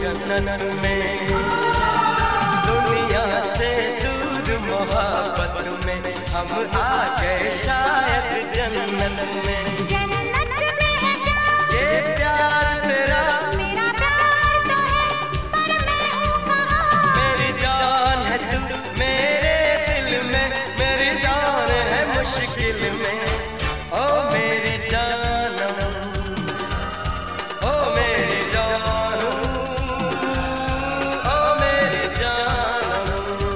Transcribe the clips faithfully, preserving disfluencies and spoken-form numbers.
जन्नत में, दुनिया से दूर मोहब्बत में हम आ गए शायद जन्नत में। जन्नत में है क्या ये प्यार तेरा, मेरा प्यार तो है पर मैं हूँ कहाँ। मेरी जान है तू मेरे दिल में, मेरी जान है मुश्किल में। ओ मेरी जानम, ओ मेरी जानू, ओ मेरी जानम।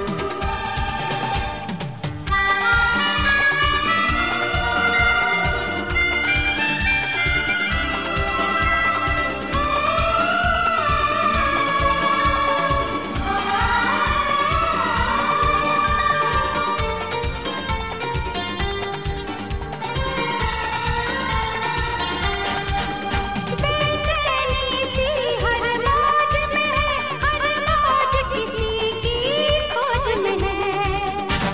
बेचैनी सी हर मौज में है, हर मौज किसी की खोज में है।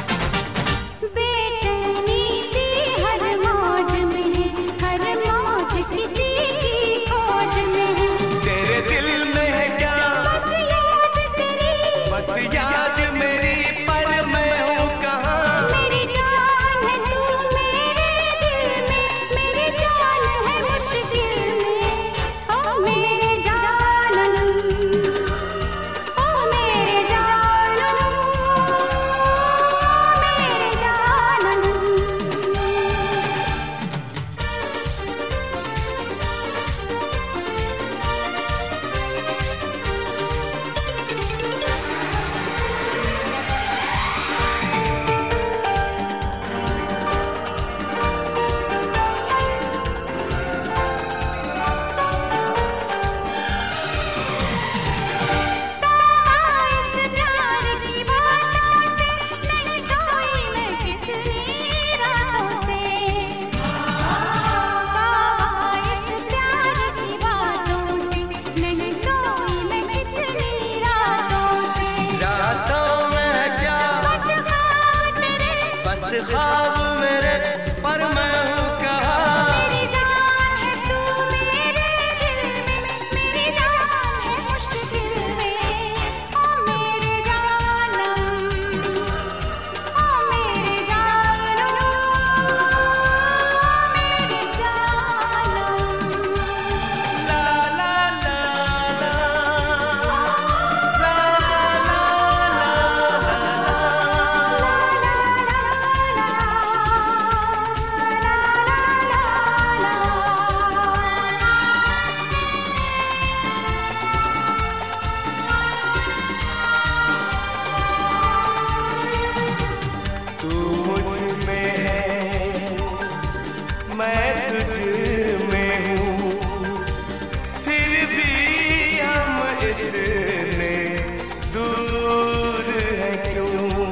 बेचैनी सी हर मौज में है, हर मौज किसी की खोज में है। तेरे दिल में है क्या बस याद तेरी, बस याद मेरी, पर मैं हूँ कहाँ। मेरी जान है तू मेरे दिल में, मेरी जान है मुश्किल में। ओ मेरे जानम, ओ मेरे जानम, मेरे जानम। इस प्यार की बातों से नहीं सोई मैं कितनी रातों से। इस प्यार की बातों से नहीं सोई मैं कितनी रातों से। रातों में है क्या बस ख्वाब तेरे, बस ख्वाब मेरे, पर मैं हूँ कहाँ। मेरी जान है तू मेरे दिल में, मेरी जान है मुश्किल में। ओ मेरे जानम, ओ मेरे जानम, मेरे जानम। ला ला ला ला, ला तू मुझ में है, मैं तुझ में हूँ, फिर भी हम इतने दूर हैं क्यों।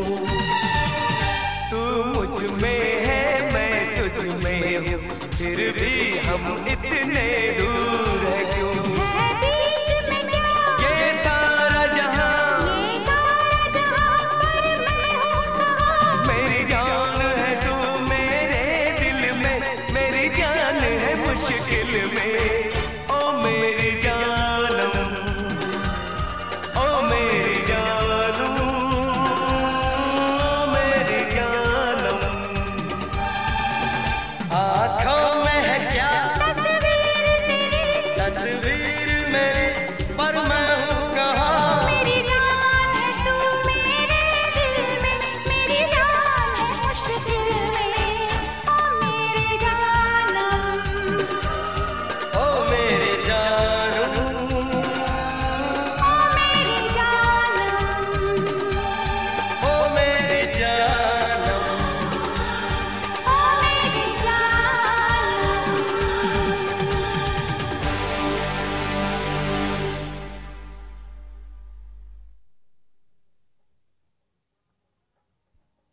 तू मुझ में है, मैं तुझ में हूँ, फिर भी हम इतने दूर